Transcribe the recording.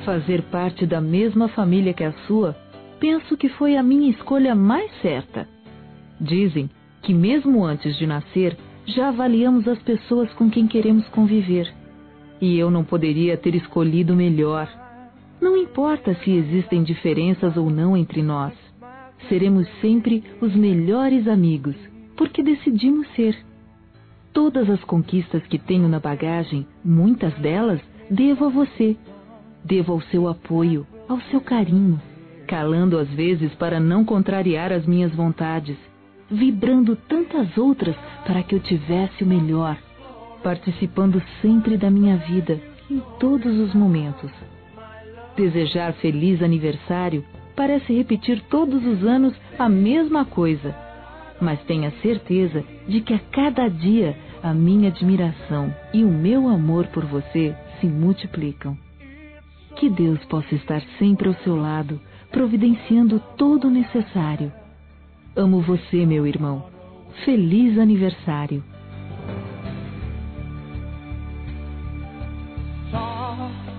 Fazer parte da mesma família que a sua, penso que foi a minha escolha mais certa. Dizem que mesmo antes de nascer, já avaliamos as pessoas com quem queremos conviver. E eu não poderia ter escolhido melhor. Não importa se existem diferenças ou não entre nós. Seremos sempre os melhores amigos, porque decidimos ser. Todas as conquistas que tenho na bagagem, muitas delas, devo a você. Devo ao seu apoio, ao seu carinho, calando às vezes para não contrariar as minhas vontades, vibrando tantas outras para que eu tivesse o melhor, participando sempre da minha vida, em todos os momentos. Desejar feliz aniversário parece repetir todos os anos a mesma coisa, mas tenha certeza de que a cada dia a minha admiração e o meu amor por você se multiplicam. Que Deus possa estar sempre ao seu lado, providenciando todo o necessário. Amo você, meu irmão. Feliz aniversário!